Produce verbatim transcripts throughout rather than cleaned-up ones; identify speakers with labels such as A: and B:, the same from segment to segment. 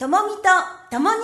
A: ともみとともに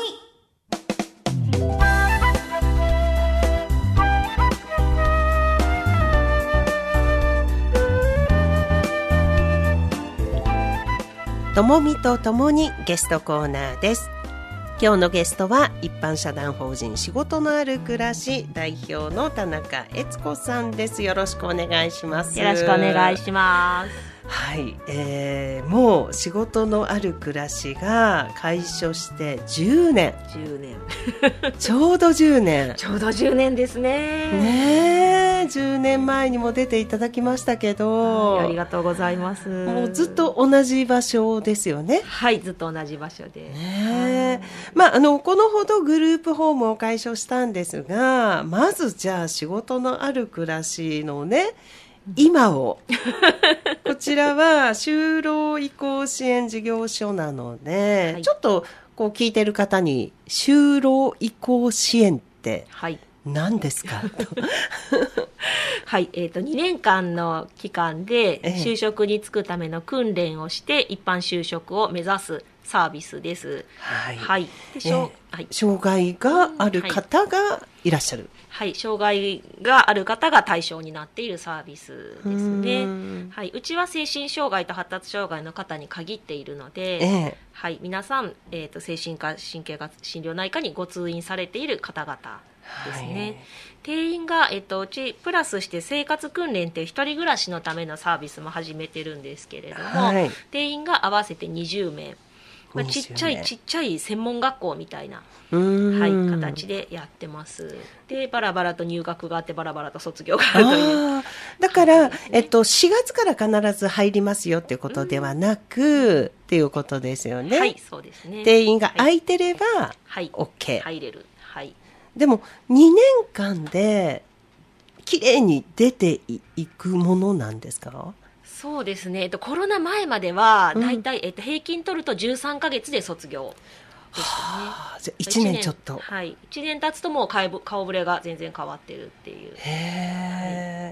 A: ともみとともにゲストコーナーです。今日のゲストは一般社団法人仕事のある暮らし代表の田中悦子さんです。よろしくお願いします。
B: よろしくお願いします。
A: はい、えー、もう仕事のある暮らしが開所してじゅうねん。
B: じゅうねん
A: ちょうどじゅうねん。
B: ちょうどじゅうねんですね。
A: ねえ、じゅうねんまえにも出ていただきましたけど、
B: はい、ありがとうございます。
A: もうずっと同じ場所ですよね。
B: はい、ずっと同じ場所で、
A: ねえ、まあ、あのこのほどグループホームを開所したんですが、まずじゃあ仕事のある暮らしのね今をこちらは就労移行支援事業所なので、はい、ちょっとこう聞いてる方に就労移行支援って何ですか、はい、
B: はい、えーと、にねんかんの期間で就職に就くための訓練をして一般就職を目指すサービスです。
A: はい、
B: はい、でしょ、えーはい、
A: 障害がある方がいらっしゃる、
B: はい、障害がある方が対象になっているサービスですね。はい、うちは精神障害と発達障害の方に限っているので、えーはい、皆さん、えーと、精神科神経科診療内科にご通院されている方々ですね。はい、定員が、えーと、うちプラスして生活訓練っていう一人暮らしのためのサービスも始めてるんですけれども、はい、定員が合わせてにじゅうめい、まあ、ちっちゃいちっちゃい専門学校みたいな、はい、形でやってます。でバラバラと入学があってバラバラと卒業があるという。
A: だから、えっと、しがつから必ず入りますよっていうことではなくっていうことですよね。
B: はい、そうですね。
A: 定員が空いてれば OK、はい、
B: 入れる、はい、
A: でもにねんかんできれいに出ていくものなんですか？
B: そうですね、えっと、コロナ前まではだいたい、うん、えっと、平均取るとじゅうさんかげつで卒業でしたね。
A: はあ、じゃいちねんちょっと、
B: はい、いちねん経つともう顔顔ぶれが全然変わってるっていう。
A: へー、はい、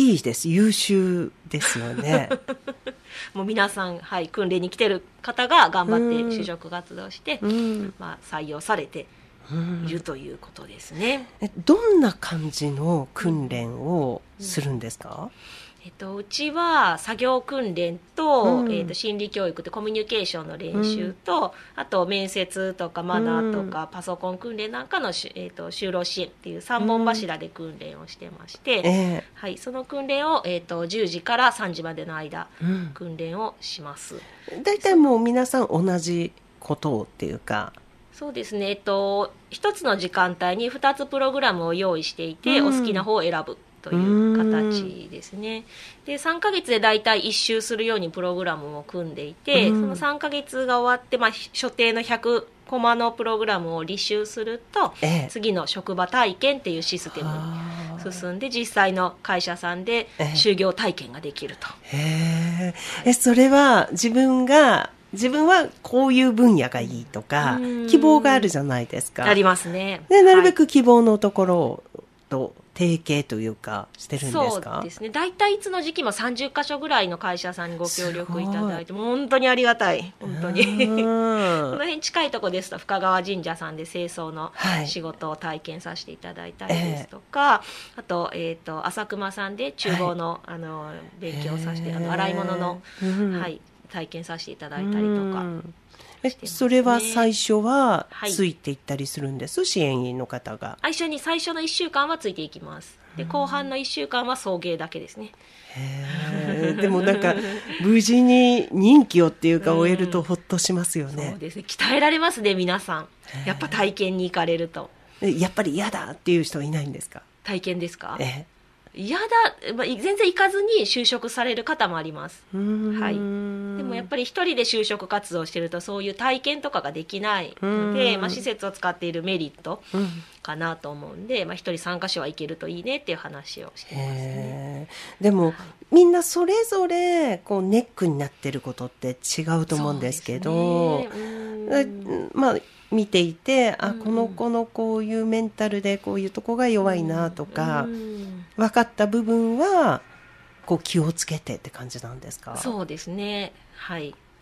A: いいです、優秀ですよね。
B: もう皆さん、はい、訓練に来てる方が頑張って就職活動して、うん、まあ、採用されているということですね。
A: え、どんな感じの訓練をするんですか？うんうん、
B: えっと、うちは作業訓練と、うん、えっと、心理教育ってコミュニケーションの練習と、うん、あと面接とかマナーとか、うん、パソコン訓練なんかの、えっと、就労支援っていうさんぼん柱で訓練をしてまして、うんえーはい、その訓練を、えっと、じゅうじからさんじまでの間、うん、訓練をします。
A: だいたいもう皆さん同じことをっていうか。
B: そうですね、えっと、一つの時間帯にふたつプログラムを用意していて、うん、お好きな方を選ぶという形ですね。でさんかげつでだいたいいっ周するようにプログラムを組んでいて、そのさんかげつが終わって、まあ、所定のひゃくコマのプログラムを履修すると、ええ、次の職場体験っていうシステムに進んで実際の会社さんで就業体験ができると。
A: へえ、え、それは自分が自分はこういう分野がいいとか希望があるじゃないですか。
B: ありますね。
A: でなるべく希望のところと提携というかしてるんですか？
B: そうですね、だいたいいつの時期もさんじゅっかしょぐらいの会社さんにご協力いただいて、もう本当にありがたい、本当にこの辺近いとこですと深川神社さんで清掃の仕事を体験させていただいたりですとか、はい、あと、えーと、浅熊さんで厨房の、はい、あの勉強させて、あの洗い物の、はい、体験させていただいたりとか。
A: えそれは最初はついていったりするんです、はい、支援員の方が
B: 最初に最初のいっしゅうかんはついていきます。で後半のいっしゅうかんは送迎だけですね。
A: へでもなんか無事に任期をっていうか終えるとほっとしますよね。
B: そうですね、鍛えられますね皆さん。やっぱ体験に行かれると。
A: やっぱり嫌だっていう人はいないんですか？
B: 体験ですか？
A: え
B: 嫌だ、まあ、全然行かずに就職される方もあります。はい、でもやっぱり一人で就職活動してるとそういう体験とかができないので、まあ、施設を使っているメリットかなと思うんで、まあ、一人参加者は行けるといいねっていう話をしてますね。
A: でも、はい、みんなそれぞれこうネックになってることって違うと思うんですけど、まあ見ていて、あ、この子のこういうメンタルでこういうとこが弱いなとか、分かった部分はこう気をつけてって感じなんですか？
B: そうですね、はい、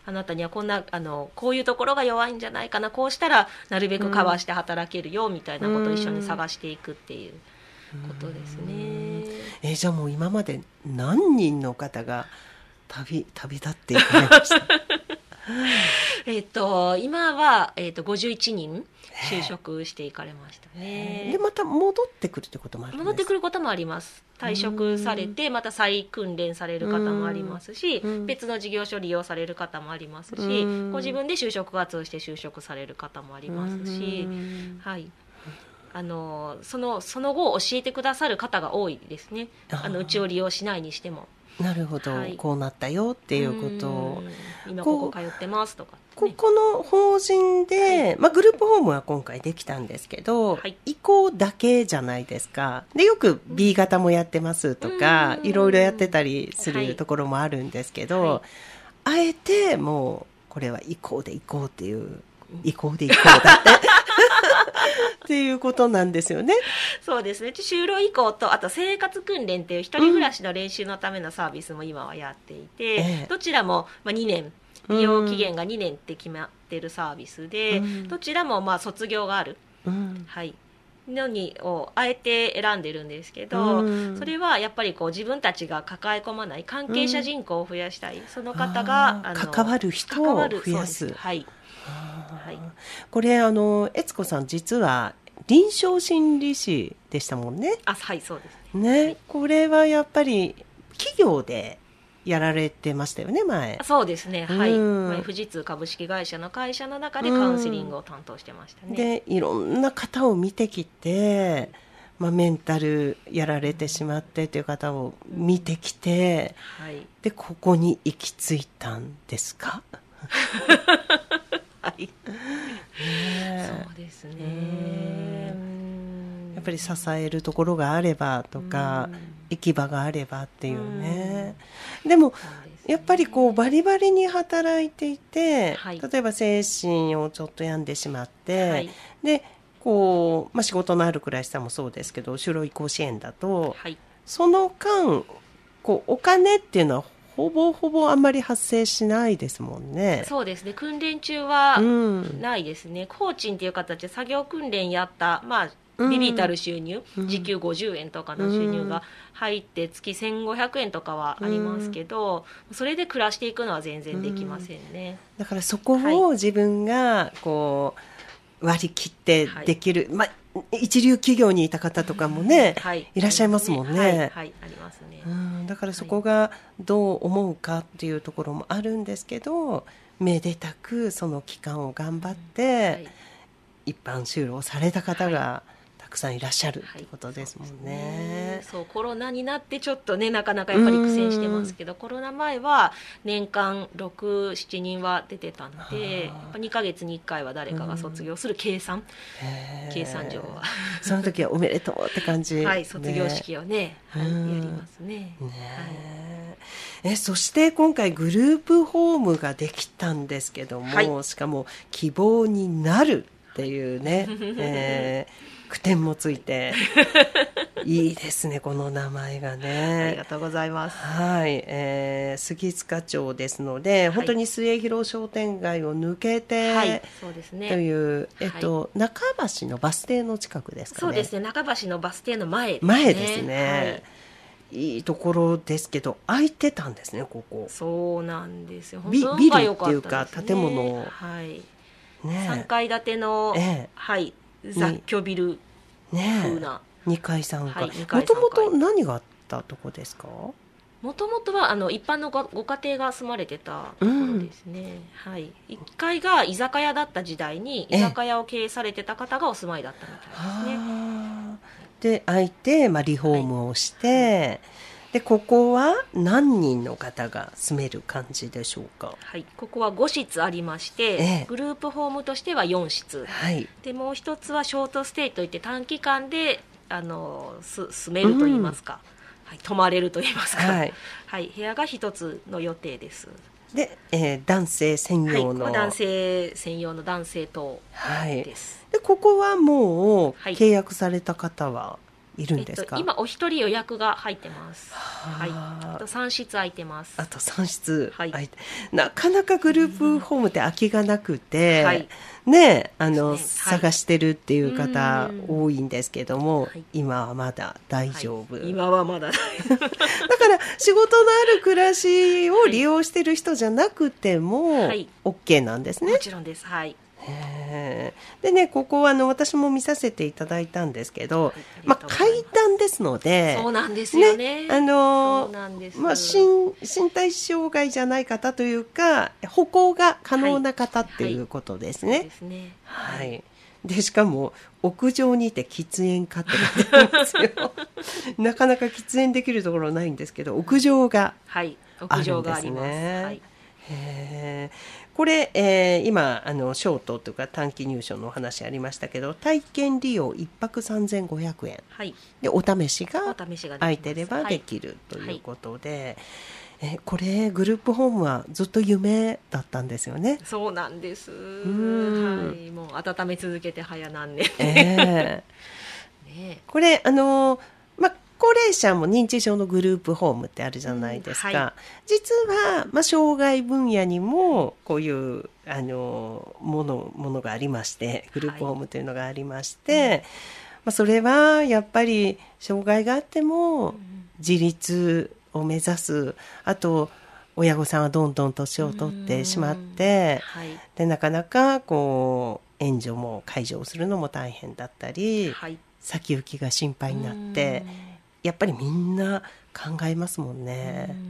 B: あなたにはこんなあのこういうところが弱いんじゃないかな、こうしたらなるべくカバーして働けるよみたいなことを一緒に探していくっていうことですね。
A: えー、じゃあもう今まで何人の方が旅旅立っていかれました
B: えっと今は、えー、とごじゅういちにん就職していかれましたね。
A: でまた戻ってくるってこともあるんですか？
B: 戻ってくることもあります。退職されてまた再訓練される方もありますし、別の事業所利用される方もありますし、ご自分で就職活動して就職される方もありますし、はい、あのそのその後教えてくださる方が多いですね。あのうちを利用しないにしても。
A: なるほど、はい、こうなったよっていうことを、
B: 今ここ通ってますとか、ね、
A: ここの法人で、はい、まあ、グループホームは今回できたんですけど、はい、移行だけじゃないですか。でよく ビー 型もやってますとか、いろいろやってたりするところもあるんですけど、はい、あえてもうこれは移行で移行っていう移行で移行だってっていうことなんですよね。
B: そうですね。就労移行とあと生活訓練っていう一人暮らしの練習のためのサービスも今はやっていて、うん、どちらもまあにねん利用期限がにねんって決まっているサービスで、うん、どちらもまあ卒業がある、うん、はいのにをあえて選んでるんですけど、うん、それはやっぱりこう自分たちが抱え込まない関係者人口を増やしたい、うん、その方が
A: あの関わる人を増やす。
B: はい、
A: はい、これあの悦子さん実は臨床心理士でしたもんね。
B: あ、はい、そうです
A: ね。ね、はい、これはやっぱり企業でやられてましたよね、前。
B: そうですね、はい、うん、富士通株式会社の会社の中でカウンセリングを担当してましたね。
A: うん、でいろんな方を見てきて、まあ、メンタルやられてしまってという方を見てきて、うん、はい、でここに行き着いたんですか？
B: はい、ね、そうですね。
A: やっぱり支えるところがあればとか、行き場があればっていうね。でもやっぱりこうバリバリに働いていて、はい、例えば精神をちょっと病んでしまって、はい、でこう、まあ、仕事のある暮らしさんもそうですけど就労移行支援だと、はい、その間こうお金っていうのはほぼほぼあんまり発生しないですもんね。
B: そうですね、訓練中はないですね、うん、工賃っていう形で作業訓練やった、まあ、ビビたる収入、うん、時給ごじゅうえんとかの収入が入って月せんごひゃくえんとかはありますけど、うん、それで暮らしていくのは全然できませんね、
A: うん、だからそこを自分がこう割り切ってできる、はい、まあ、一流企業にいた方とかもね、はい、いらっしゃいますもんね。はい、はい、ありますね。うん、だからそこがどう思うかっていうところもあるんですけど、めでたくその期間を頑張って、はい、一般就労された方がたくさんいらっしゃるってことですもんね。はい、そうですね。
B: そう、コロナになってちょっとねなかなかやっぱり苦戦してますけど、コロナ前は年間ろく、しちにんは出てたので、やっぱにかげつにいっかいは誰かが卒業する計算、計算上は
A: その時はおめでとうって感じ、
B: はい、卒業式をね、はい、やりますね。ね、はい、
A: えそして今回グループホームができたんですけども、はい、しかも希望になるっていうね、えー、句点もついていいですね、この名前がね。
B: ありがとうございます。
A: はい、えー、杉塚町ですので、はい、本当に末広商店街を抜けて、はい、そうですね、という、えっと、はい、中橋のバス停の近くですかね。
B: そうですね、中橋のバス停の前ですね。
A: 前ですね。はい、いいところですけど空いてたんですね、ここ。
B: そうなんですよ。
A: ビ, ビルっていうか建物、
B: はい、ね、さんかい建ての、ええ、はい、雑居ビル風な、ね、
A: にかいさんかい、もともと何があったとこですか？
B: もともとはあの一般の ご, ご家庭が住まれてたところですね、うん、はい、いっかいが居酒屋だった時代に居酒屋を経営されてた方がお住まいだったみたいですね。
A: で空いて、まあ、リフォームをして、はい、でここは何人の方が住める感じでしょうか？
B: はい、ここはごしつありまして、ええ、グループホームとしてはよんしつ、はい、でもう一つはショートステイといって短期間であのす住めるといいますか、うん、はい、泊まれるといいますか、はいはい、部屋が一つの予定です。
A: で、えー、男性専用の、
B: はい、男性専用の男性棟です、
A: はい、でここはもう契約された方は、はいるんですか？
B: えっと、今お一人予約が入ってます。はい、あとさん室空いてます。
A: あとさん室、
B: はい、
A: なかなかグループホームって空きがなくて、はい、ね、あの、ね、探してるっていう方多いんですけども、はい、今はまだ大丈夫、
B: はい、今はまだだ
A: から仕事のある暮らしを利用してる人じゃなくても OK なんですね。
B: もちろんです。はい。
A: へでね、ここはあの私も見させていただいたんですけど、はい、まあ、階段ですので、
B: そうなんですよね。
A: ね、あのまあ、身, 身体障害じゃない方というか歩行が可能な方っていうことですね。
B: はいはい、そうですね。
A: はい。でしかも屋上にいて喫煙家って書いてあるんですよなかなか喫煙できるところないんですけど、屋上があるんですね。
B: はい、屋上があります。はい、
A: へこれ、えー、今あのショートというか短期入所のお話ありましたけど、体験利用いっぱくさんぜんごひゃくえん、はい、でお試しが空いてればできるということで、はい、えこれグループホームはずっと夢だったんですよね。
B: そうなんです。うん、はい、もう温め続けて早何年、
A: えーね、これあのまあ高齢者も認知症のグループホームってあるじゃないですか、うん、はい、実は、まあ、障害分野にもこういうあのもの、ものがありまして、グループホームというのがありまして、はい、まあ、それはやっぱり障害があっても自立を目指す、あと親御さんはどんどん年を取ってしまって、はい、でなかなかこう援助も介助をするのも大変だったり、はい、先行きが心配になってやっぱりみんな考えますもんね。うん、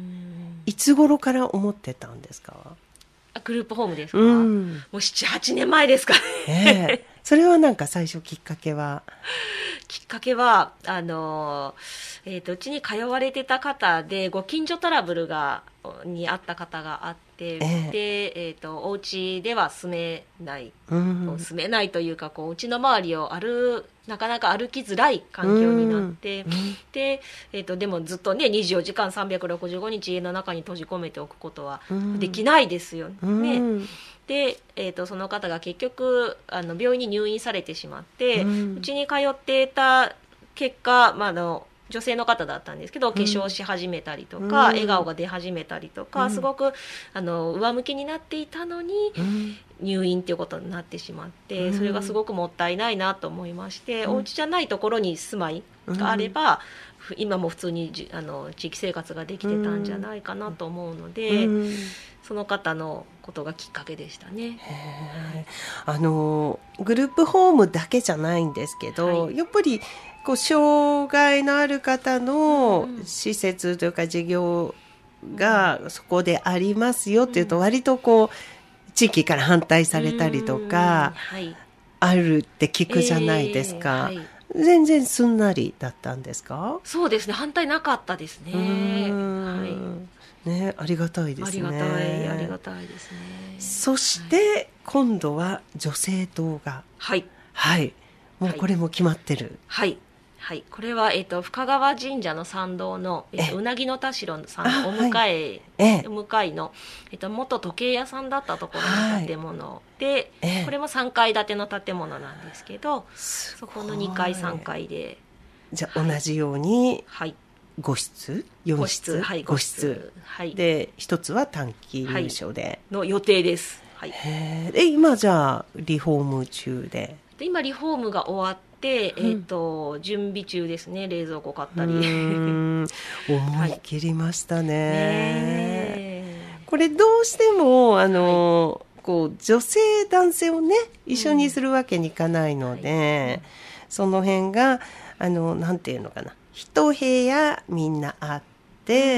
A: いつ頃から思ってたんですか？
B: グループホームですか？うん、もう ななはちねんまえですかね、
A: えー、それはなんか最初きっかけは
B: きっかけはあの、えーと、うちに通われてた方でご近所トラブルがにあった方があって、えーでえーと、お家では住めない、うん、住めないというかこう家の周りを歩なかなか歩きづらい環境になって、うん、で, えーと、でもずっとねにじゅうよじかんさんびゃくろくじゅうごにち家の中に閉じ込めておくことはできないですよね、うん、で、えーと、その方が結局あの病院に入院されてしまってうち、ん、に通っていた結果、まあ、あの女性の方だったんですけど、お化粧し始めたりとか、うん、笑顔が出始めたりとか、うん、すごくあの上向きになっていたのに、うん、入院っていうことになってしまって、うん、それがすごくもったいないなと思いまして、うん、お家じゃないところに住まいがあれば、うん、今も普通にじあの地域生活ができてたんじゃないかなと思うので、うん、その方のことがきっかけでしたね。
A: へあのグループホームだけじゃないんですけど、はい、やっぱりこう障害のある方の施設というか事業がそこでありますよっていうと割とこう地域から反対されたりとかあるって聞くじゃないですか、えーはい、全然すんなりだったんですか？
B: そうですね、反対なかったですね。はい
A: ね、ありがたいですね。
B: ありがたい、ありがたいですね。
A: そして、はい、今度は女性党が
B: はい
A: はいもうこれも決まってる。
B: はい、はいはい、これは、えー、と深川神社の参道の、えー、とうなぎの田代さんのお向かい、はいえお向かいの、えー、と元時計屋さんだったところの建物で、はい、これもさんかい建ての建物なんですけど、そこのにかいさんかいで
A: じゃあ、はい、同じようにご室よん室
B: はい、ご室、はい、
A: で一つは短期入所で、
B: はい、の予定です、はい、
A: へで今じゃあリフォーム中で
B: で今リフォームが終わってでえー、と準備中ですね。冷蔵庫買ったり思
A: い切りましたね、はいねこれどうしてもあの、はい、こう女性男性をね一緒にするわけにいかないので、うんはい、その辺があのなんていうのかな一部屋みんなあって、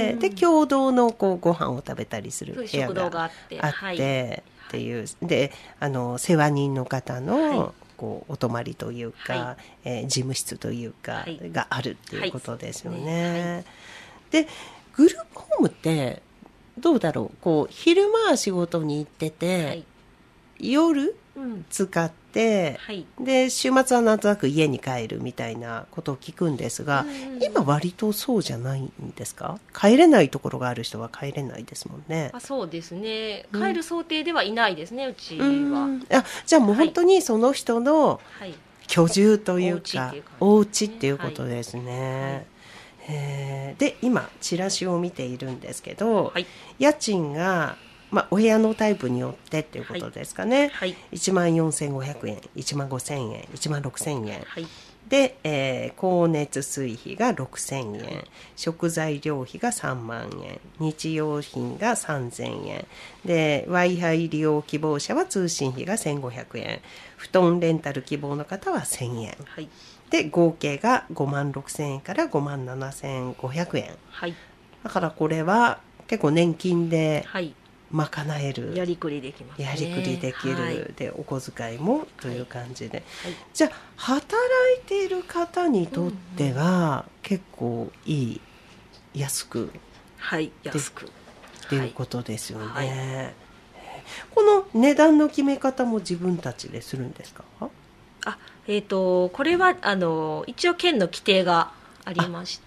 A: うん、で共同のこうご飯を食べたりする部屋があって、あって、はい、っていうであの世話人の方の、はいこうお泊まりというか、はいえー、事務室というか、はい、があるっていうことですよね、はいはい、でグループホームってどうだろうこう昼間は仕事に行ってて、はい、夜使って、うん、で週末はなんとなく家に帰るみたいなことを聞くんですが、うん、今割とそうじゃないんですか？帰れないところがある人は帰れないですもんね。
B: あそうですね、帰る想定ではいないですね、うん、うちは、
A: うんあじゃあもう本当にその人の居住というかお家っていうことですね。はい、えー、で今チラシを見ているんですけど、はい、家賃が、まあ、お部屋のタイプによってっていうことですかね、はい、いちまんよんせんごひゃくえん、いちまんごせんえん、いちまんろくせんえん、はい、で、えー、光熱水費がろくせんえん、はい、食材料費がさんまんえん、日用品がさんぜんえんで、 Wi-Fi 利用希望者は通信費がせんごひゃくえん、布団レンタル希望の方はせんえん、はい、で合計がごまんろくせんえんからごまんななせんごひゃくえん、はい、だからこれは結構年金で賄える、はい、
B: やりくりできますね。
A: やりくりできる、はい、でお小遣いもという感じで、はいはい、じゃあ働いている方にとっては結構いい、安く、
B: はい安く
A: っていうことですよね、はいはい、この値段の決め方も自分たちでするんですか？
B: あ、えーと、これはあの一応県の規定がありまして、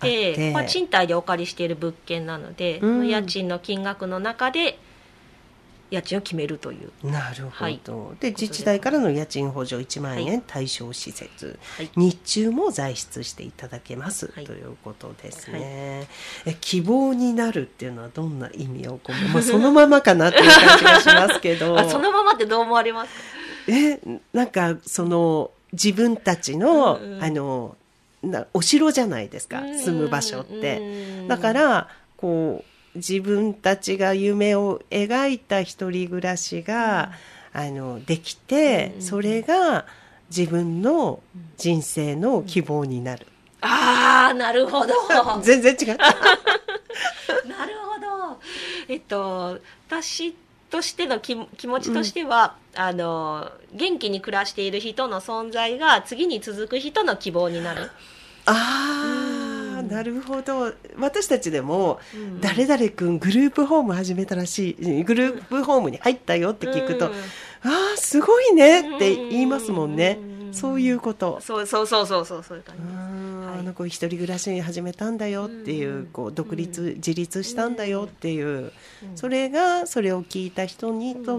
B: まあ、賃貸でお借りしている物件なので、うん、家賃の金額の中で家賃を決めるという。
A: なるほど、はい、で自治体からの家賃補助いちまんえん、はい、対象施設、はい、日中も在室していただけます、はい、ということですね、はい、え希望になるっていうのはどんな意味を込め、まあ、そのままかなっていう感じがしますけど
B: あそのままってどう思われますか？
A: えなんかその自分たちの、うんうん、あのなお城じゃないですか、住む場所って。だからこう自分たちが夢を描いた一人暮らしが、うん、あのできて、うん、それが自分の人生の希望になる、
B: うん、ああなるほど
A: 全然違ったなる
B: ほど。えっと私としての 気, 気持ちとしては、うん、あの元気に暮らしている人の存在が次に続く人の希望になる。
A: ああ、なるほど。私たちでも、うん、誰々君グループホーム始めたらしい、グループホームに入ったよって聞くと、うん、ああすごいねって言いますもんね、うん、そういうこと。
B: そうそうそうそうそうそういう感じです。
A: あの子一人暮らしに始めたんだよっていう、うん、こう独立、うん、自立したんだよっていう、うん、それがそれを聞いた人にとって、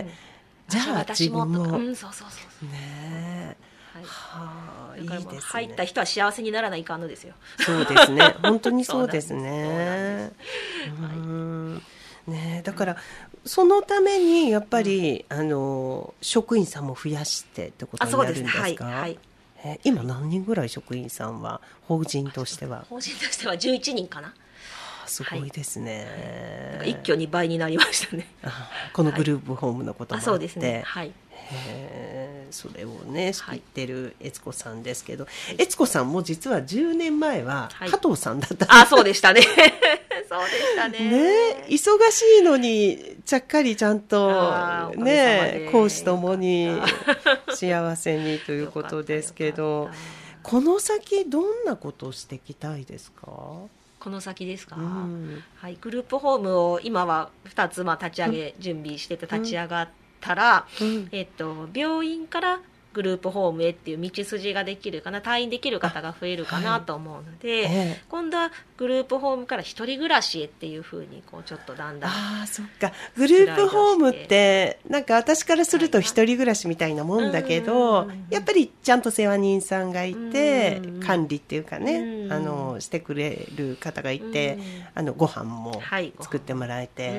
A: うん、じゃあ自分も、
B: うん、そうそうそうねえ、はい
A: はあ、いいですね。
B: 入った人は幸せにならないかんのですよ。
A: そうですね。本当にそうですね。うんね、だからそのためにやっぱり、うん、あの職員さんも増やしてってことになるんですか？そうですね。はいはい、え今何人ぐらい職員さんは法人としては？
B: 法人としてはじゅういちにんかな。
A: すごいですね、
B: はい、一挙に倍になりましたね。
A: このグループホームのこともあって、はい、
B: そうですね、はい、
A: へそれをね知っている悦子さんですけど、悦子さんも実はじゅうねんまえは加藤さんだったんです、
B: はい、あそうでしたねそうでしたね。
A: ね忙しいのにちゃっかりちゃんとね公私ともに幸せにということですけどこの先どんなことをしていきたいですか？
B: この先ですか、うんはい、グループホームを今はふたつまあ立ち上げ、うん、準備してて立ち上がったら、うんえっと、病院からグループホームへっていう道筋ができるかな、退院できる方が増えるかなと思うので、はいええ、今度はグループホームから一人暮らしへっていうふうにこうちょっとだんだん
A: あそっかグループホームってなんか私からすると一人暮らしみたいなもんだけどやっぱりちゃんと世話人さんがいて管理っていうかねあのしてくれる方がいてあのご飯も作ってもらえて、はい、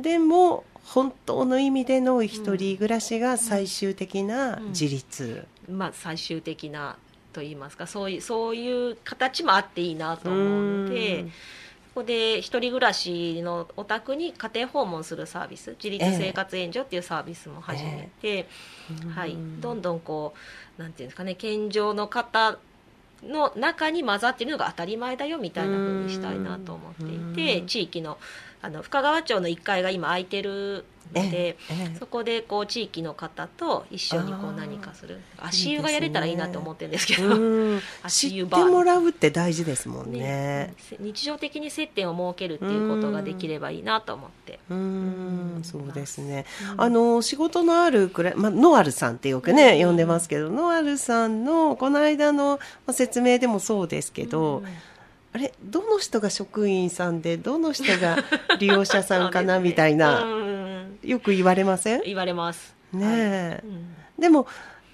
A: でも本当の意味での一人暮らしが最終的な自立、
B: うんうんまあ、最終的なといいますかそういう、そういう形もあっていいなと思うのでここで一人暮らしのお宅に家庭訪問するサービス自立生活援助っていうサービスも始めて、えーはい、どんどんこうなんていうんですかね健常の方の中に混ざっているのが当たり前だよみたいな風にしたいなと思っていて地域のあの深川町のいっかいが今空いてるので、ええ、そこでこう地域の方と一緒にこう何かする足湯がやれたらいいなと思ってるんですけど
A: 足湯バー知ってもらうって大事ですもん ね, ね
B: 日常的に接点を設けるっていうことができればいいなと思って
A: うーんそうですね、うん、あの仕事のあるくらい、まあ、ノアルさんってよくね、うん、呼んでますけどノアルさんのこの間の説明でもそうですけど、うんあれどの人が職員さんでどの人が利用者さんかな、ね、みたいな、うん、よく言われません？
B: 言われます
A: ねえ、はいうん、でも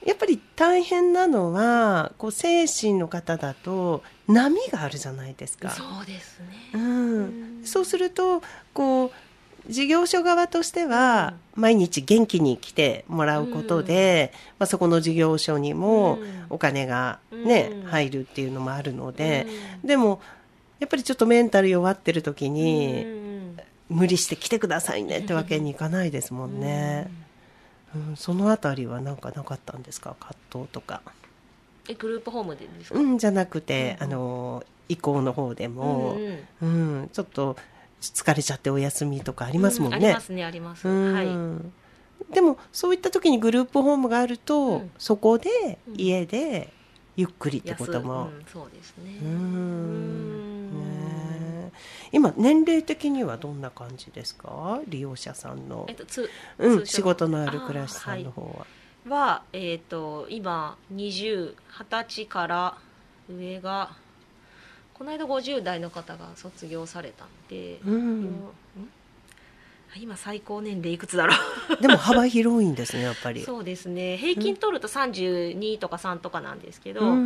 A: やっぱり大変なのはこう精神の方だと波があるじゃないですか。
B: そうですね、
A: うん
B: うん、
A: そうするとこう事業所側としては毎日元気に来てもらうことで、うんまあ、そこの事業所にもお金が、ねうん、入るっていうのもあるので、うん、でもやっぱりちょっとメンタル弱ってる時に、うん、無理して来てくださいねってわけにいかないですもんね、うんうん、そのあたりは何かなかったんですか、葛藤とか。
B: えグループホームでですか？
A: うんじゃなくて、うんうん、あの移行の方でも、うんうんうん、ちょっと疲れちゃってお休みとかありますもんね、
B: うん、ありますねあります、はい、
A: でもそういった時にグループホームがあると、うん、そこで家でゆっくりってことも、
B: うん、そうですね。
A: うんうんね今年齢的にはどんな感じですか、利用者さんの、
B: えっとつ
A: うん、仕事のある暮らしさんの方は。
B: は、えー、と今にじゅう、はたちから上がこの間ごじゅう代の方が卒業されたんで、うん、今最高年齢いくつだろう
A: でも幅広いんですねやっぱり。
B: そうですね、平均取るとさんじゅうにとかさんとかなんですけど、うん、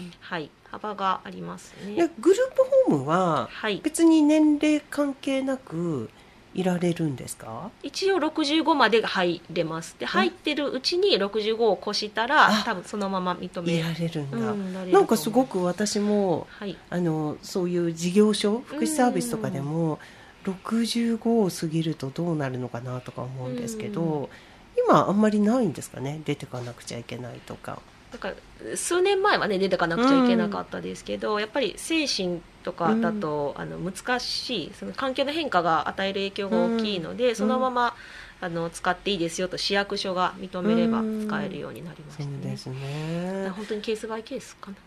B: はい、幅がありますね。
A: でグループホームは別に年齢関係なくいられるんですか？
B: 一応ろくじゅうごまで入れます。で入ってるうちにろくじゅうごを越したら多分そのまま認め
A: られるんだ、うん、
B: な,
A: なんかすごく私も、はい、あのそういう事業所福祉サービスとかでもろくじゅうごを過ぎるとどうなるのかなとか思うんですけど、今あんまりないんですかね、出てかなくちゃいけないとか。
B: だから数年前はね出てかなくちゃいけなかったですけど、うん、やっぱり精神とかだと、うん、あの難しい、その環境の変化が与える影響が大きいので、うん、そのままあの使っていいですよと市役所が認めれば使えるようになりましたね、うん、
A: そうですね。
B: 本当にケースバイケースかな。
A: うん、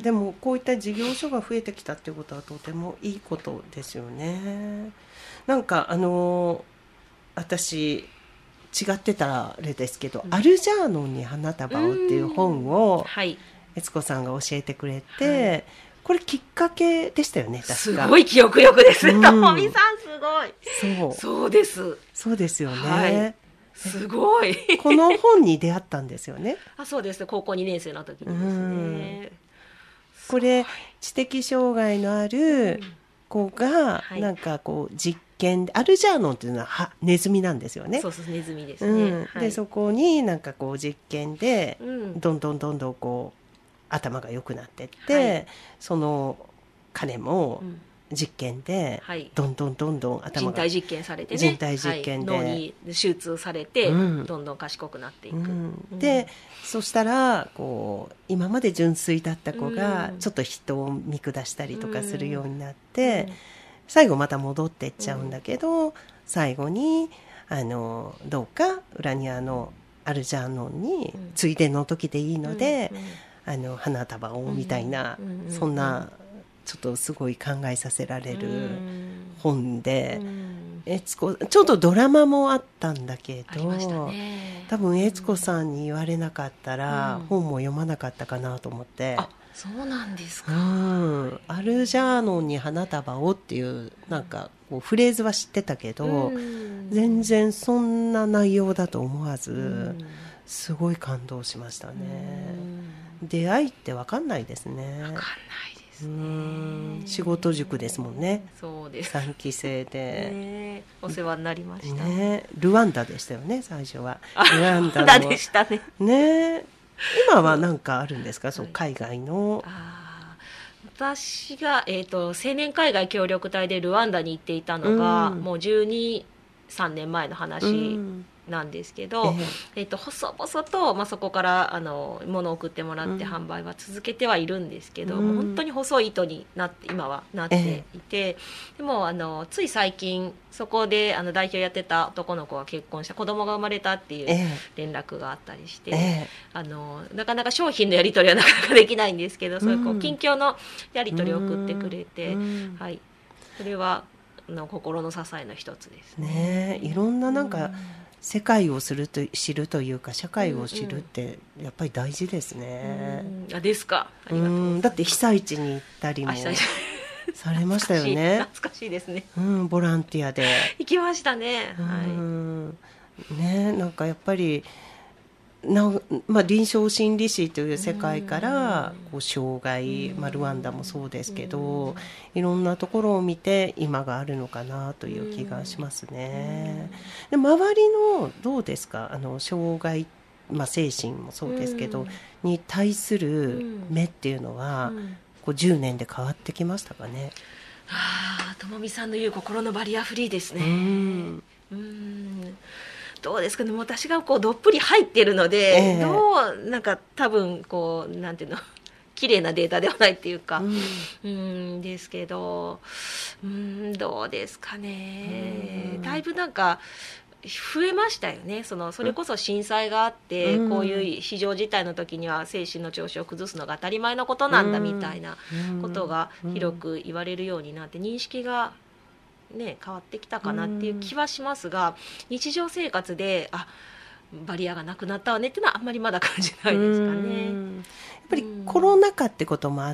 A: でもこういった事業所が増えてきたっていうことはとてもいいことですよね。なんかあの私違ってたらあれですけど、うん、アルジャーノンに花束をっていう本を悦子さんが教えてくれて、はい、これきっかけでしたよね確か。
B: すごい記憶力ですね、ともみさんすごい。
A: そう
B: そうです
A: そうですよね、
B: はい、すごい
A: この本に出会ったんですよね。
B: あ、そうです、高校にねん生の時にですね。
A: これ知的障害のある子がなんかこう実験で、アルジャーノンっていうのははネズミなんですよね。
B: そうそうネズミですね、
A: うんはい、でそこになんかこう実験でどんどんどんどんこう頭が良くなってって、はい、その彼も実験でどんどんどんどん頭が
B: 人体実験されてね、
A: 人体実験で、
B: はい、脳に手術されて、うん、どんどん賢くなっていく、うん
A: うん、でそしたらこう今まで純粋だった子がちょっと人を見下したりとかするようになって、うん、最後また戻ってっちゃうんだけど、うん、最後にあのどうか裏庭のアルジャーノンに、うん、ついでの時でいいので、うんうん、あの花束をみたいな、うんうん、そんなちょっとすごい考えさせられる本で、うん、悦子ちょうどドラマもあったんだけど、ね、多分悦子さんに言われなかったら、うん、本も読まなかったかなと思って。
B: あ、そうなんですか、
A: うん、アルジャーノンに花束をっていうなんかこうフレーズは知ってたけど、うん、全然そんな内容だと思わず、うん、すごい感動しましたね、うん、出会いって分かんないですね。
B: 分かんないですね。
A: うん仕事塾ですもんね。
B: そうです、
A: さんき生で、
B: ね、お世話になりました、
A: ね、ルワンダでしたよね最初は。
B: ルワンダでしたね。
A: ね今は何かあるんですか、そう海外の。
B: あ私が、えーと、青年海外協力隊でルワンダに行っていたのが、うん、もうじゅうに、さんねんまえの話なんですけど、うんえーえー、と細々と、まあ、そこからあの物を送ってもらって販売は続けてはいるんですけど、うん、もう本当に細い糸になって今はなっていて、えー、でもあのつい最近そこであの代表やってた男の子が結婚した、子供が生まれたっていう連絡があったりして、えー、あのなかなか商品のやり取りはなかなかできないんですけど、うん、そういうこう近況のやり取りを送ってくれて、うんはい、それはの心の支えの一つですね。
A: ね、いろんななんか、うん世界をすると知るというか社会を知るってやっぱり大事ですね、
B: うん、あですか。ありがとうございます。
A: だって被災地に行ったりもされましたよね。
B: 懐かしいですね、
A: うん、ボランティアで
B: 行きましたね、
A: うん、はい、ねなんかやっぱりな、まあ、臨床心理士という世界からこう障害、まあ、ルワンダもそうですけど、いろんなところを見て今があるのかなという気がしますね。で周りのどうですか、あの障害、まあ、精神もそうですけど、に対する目っていうのは、こうじゅうねんで変わってきましたかね。
B: ああ、ともみさんの言う心のバリアフリーですね。うんうんどうですかね、私がこうどっぷり入ってるので、えー、どうなんか多分こうなんていうの綺麗なデータではないっていうか、うん、うんですけど、うんどうですかね、だいぶなんか増えましたよね。そのそれこそ震災があって、うん、こういう非常事態の時には精神の調子を崩すのが当たり前のことなんだみたいなことが広く言われるようになって、認識がね、変わってきたかなっていう気はしますが、日常生活であバリアがなくなったわねっていうのはあんまりまだ感じないですかね。やっ
A: ぱりコロナ禍ってこともあって、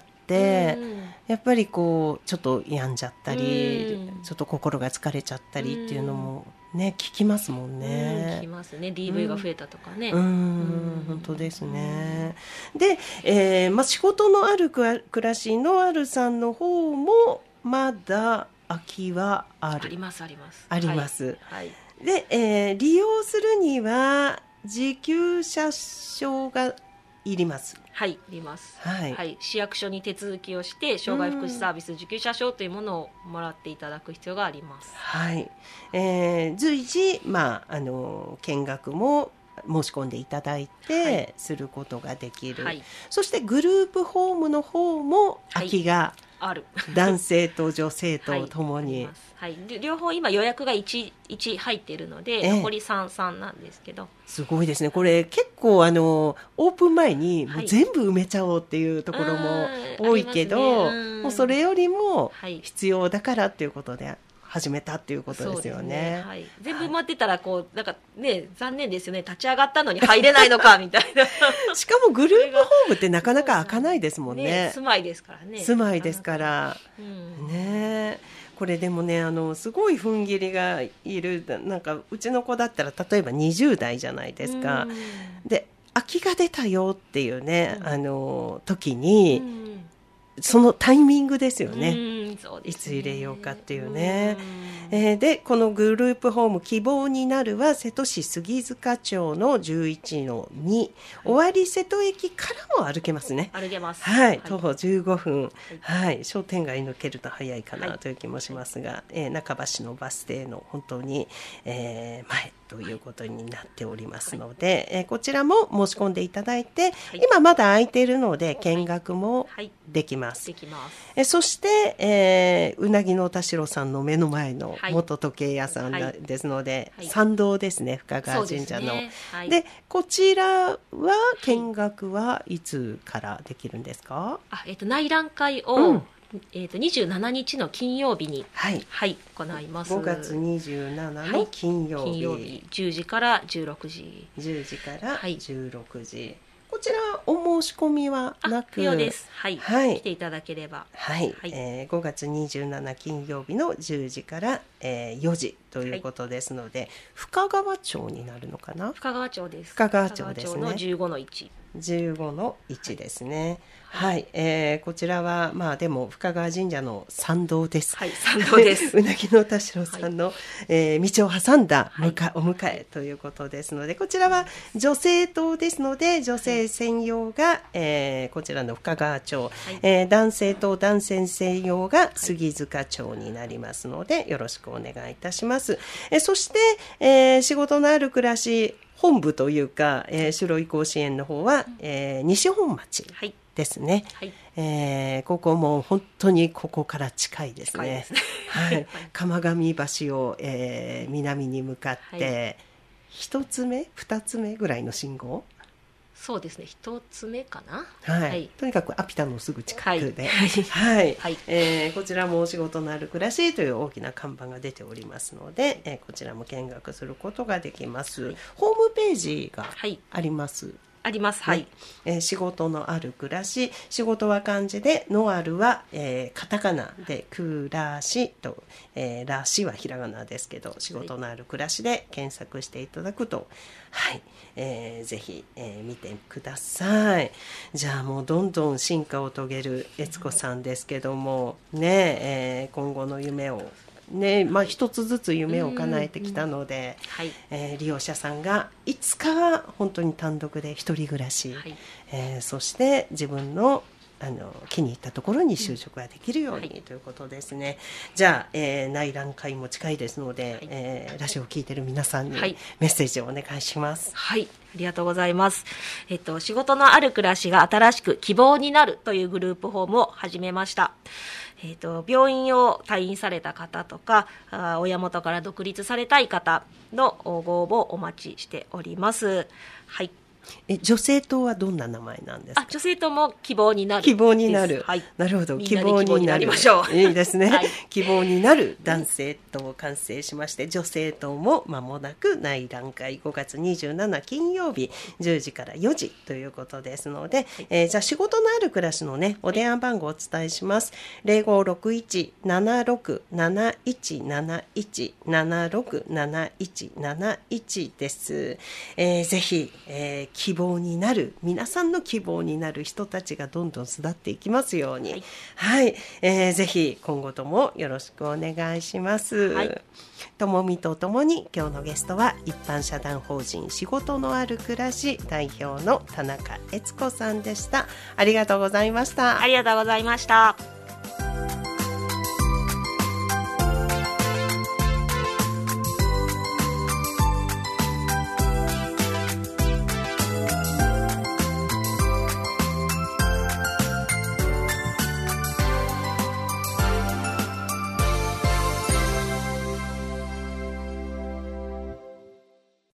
A: やっぱりこうちょっと病んじゃったり、ちょっと心が疲れちゃったりっていうのもね聞きますもんね。
B: 聞きますね。 ディーブイ が増えたとかね。
A: うんうん本当ですね。で、えーまあ、仕事のある暮らしのあるさんの方もまだ空きはある。
B: ありますあります
A: あります、
B: はいはい、
A: で、えー、利用するには受給者証がいります。
B: はいいります、
A: はい
B: はい、市役所に手続きをして障害福祉サービス受給者証というものをもらっていただく必要があります。
A: はい、えー、随時、まあ、あの見学も申し込んでいただいてすることができる、はい、そしてグループホームの方も空きが、はい
B: ある
A: 男性と女性とともに、
B: はいはい、両方今予約が いち, いち入っているので、ええ、残りさん、さんなんですけど、
A: すごいですね。これ結構あのオープン前にもう全部埋めちゃおうっていうところも多いけど、はいね、もうそれよりも必要だからっていうことで始めたっていうことですよ ね, ね、
B: はい、全部埋まってたらこうなんか、ね、残念ですよね。立ち上がったのに入れないのかみたいな
A: しかもグループホームってなかなか開かないですもん ね, ね
B: 住まいですからね。
A: 住まいですから、うんね、これでもねあのすごい踏ん切りがいる。なんかうちの子だったら例えばにじゅう代じゃないですか。で空きが出たよっていうね、うん、あの時に、うんそのタイミングですよね。うんそうですねいつ入れようかっていうね。うんえー、でこのグループホーム希望になるは瀬戸市杉塚町の じゅういちのに、はい、尾張瀬戸駅からも歩けますね。
B: 歩けます、
A: はい、徒歩じゅうごふん、はいはい、商店街抜けると早いかなという気もしますが、はいえー、中橋のバス停の本当に、えー、前ということになっておりますので、はいえー、こちらも申し込んでいただいて、はい、今まだ空いているので見学もできます、
B: できます。
A: えそして、えー、うなぎの田代さんの目の前の元時計屋さんだ、はい、ですので、はい、参道ですね深川神社の で,、ねはい、でこちらは見学はいつからできるんですか？
B: あ、えー、と内覧会を、うんえー、とにじゅうしちにちの金曜日に、はいはい、行います。
A: ごがつにじゅうしちの金曜日、はい、金曜日
B: じゅうじからじゅうろくじ
A: じゅうじからじゅうろくじ、はいこちらお申し込みはなく
B: 不要です、はいはい、来ていただければ、
A: はいはいえー、ごがつにじゅうしち金曜日のじゅうじから、えー、よじということですので、はい、深川町になるのかな。
B: 深川町です。
A: 深川町ですね。
B: のじゅうごのいち
A: じゅうごのいちですね。はい、はいえー、こちらはまあでも深川神社の参道です。
B: はい、参道です。
A: うなぎの田代さんの、はいえー、道を挟んだ向か、はい、お迎えということですので、こちらは女性棟ですので女性専用が、はいえー、こちらの深川町、はいえー、男性棟男性専用が杉塚町になりますので、よろしくお願いいたします。えー、そして、えー、仕事のある暮らし本部というか、えー、就労移行支援の方は、えー、西本町ですね、はいえー、ここも本当にここから近いですね。ですねはい、釜上橋を、えー、南に向かって、はい、一つ目二つ目ぐらいの信号。
B: そうですね一つ目かな、
A: はいはい、とにかくアピタのすぐ近くで、はいはいはいえー、こちらもお仕事のある暮らしという大きな看板が出ておりますので、えー、こちらも見学することができます、はい、ホームページがあります、はい
B: あります。はい。
A: ねえー、仕事のある暮らし、仕事は漢字で、のあるは、えー、カタカナで、暮らしと、えー、らしはひらがなですけど、仕事のある暮らしで検索していただくと、はい、えー、ぜひ、えー、見てください。じゃあもうどんどん進化を遂げる悦子さんですけども、ね、えー、今後の夢をね、まあ、一つずつ夢を叶えてきたので、
B: はい、
A: えー、利用者さんがいつかは本当に単独で一人暮らし、はい、えー、そして自分のあの気に入ったところに就職ができるように、うん、ということですね。じゃあ、えー、内覧会も近いですので、はい、えー、ラジオを聞いている皆さんにメッセージをお願いします。
B: はい、はい、ありがとうございます。えっと、仕事のある暮らしが新しく希望になるというグループホームを始めました。えーと、病院を退院された方とか、あ親元から独立されたい方のご応募をお待ちしております。はい。
A: え、女性党はどんな名前なんですか？
B: あ、女性党も希望になる。
A: 希望になる。
B: はい。
A: なるほど。
B: 希望になりましょう。
A: いいですね。はい、希望になる男性党を完成しまして、女性党も間もなく内覧会ごがつにじゅうしちにち金曜日じゅうじからよじということですので、はい、えー、じゃあ仕事のある暮らしのね、お電話番号をお伝えします。ゼロごろくいち ななろく なないちなないち ななろく なないちなないちです。えー、ぜひ、えー希望になる、皆さんの希望になる人たちがどんどん育っていきますように、はい、はい、えー、ぜひ今後ともよろしくお願いします。はい、ともみとともに今日のゲストは一般社団法人仕事のある暮らし代表の田中悦子さんでした。ありがとうございました。
B: ありがとうございました。